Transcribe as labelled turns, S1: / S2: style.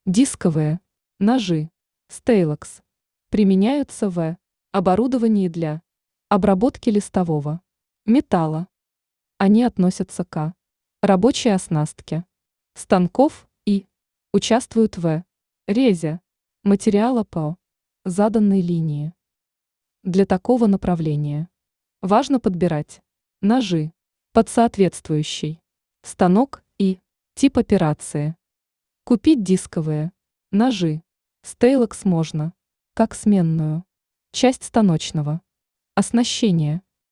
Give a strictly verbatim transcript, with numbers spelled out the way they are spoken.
S1: Дисковые ножи Stalex применяются в оборудовании для обработки листового металла. Они относятся к рабочей оснастке станков и участвуют в резе материала по заданной линии. Для такого направления важно подбирать ножи под соответствующий станок и тип операции. Купить дисковые ножи Stalex можно как сменную часть станочного оснащения,